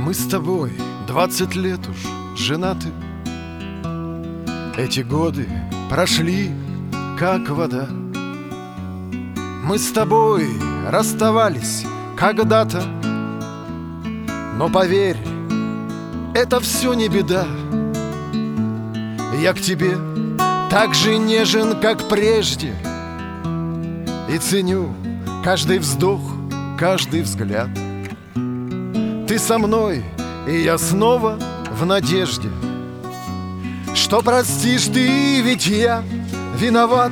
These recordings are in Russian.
Мы с тобой 20 лет уж женаты. Эти годы прошли, как вода. Мы с тобой расставались когда-то, но поверь, это все не беда. Я к тебе так же нежен, как прежде, и ценю каждый вздох, каждый взгляд. Ты со мной, и я снова в надежде, что простишь ты, ведь я виноват.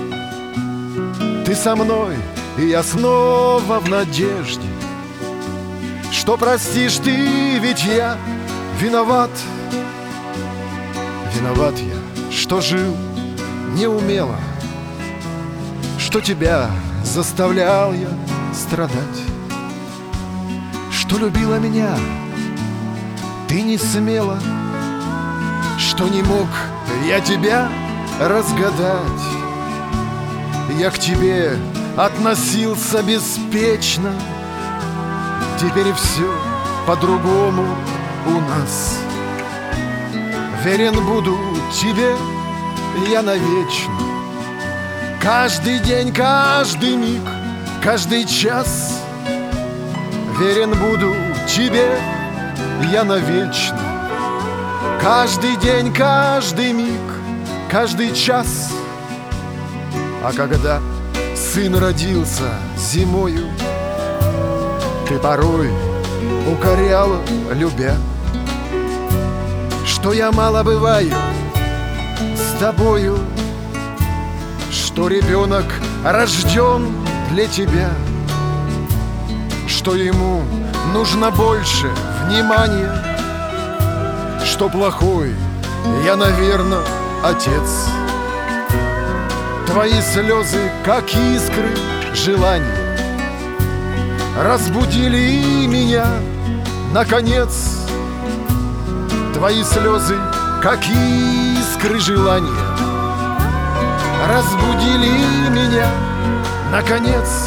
Ты со мной, и я снова в надежде, что простишь ты, ведь я виноват. Виноват я, что жил неумело, что тебя заставлял я страдать, что любила меня ты не смела, что не мог я тебя разгадать. Я к тебе относился беспечно, теперь все по-другому у нас. Верен буду тебе я навечно, каждый день, каждый миг, каждый час. Верен буду тебе я навечно, каждый день, каждый миг, каждый час. А когда сын родился зимою, ты порой укоряла, любя, что я мало бываю с тобою, что ребенок рожден для тебя, что ему нужно больше внимания, что плохой я, наверное, отец. Твои слезы, как искры желания, разбудили меня, наконец. Твои слезы, как искры желания, разбудили меня, наконец.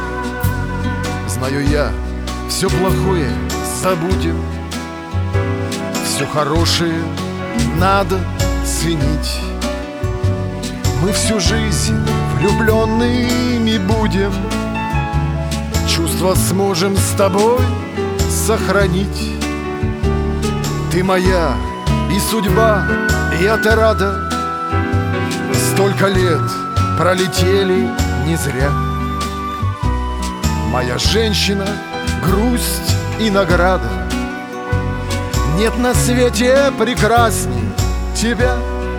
Знаю я, все плохое забудем, все хорошее надо ценить. Мы всю жизнь влюбленными будем, чувства сможем с тобой сохранить. Ты моя и судьба, и отрада, столько лет пролетели не зря. Моя женщина, грусть и награда, нет на свете прекрасней тебя.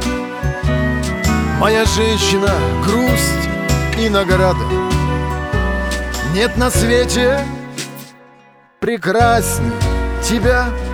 Моя женщина, грусть и награда, нет на свете прекрасней тебя.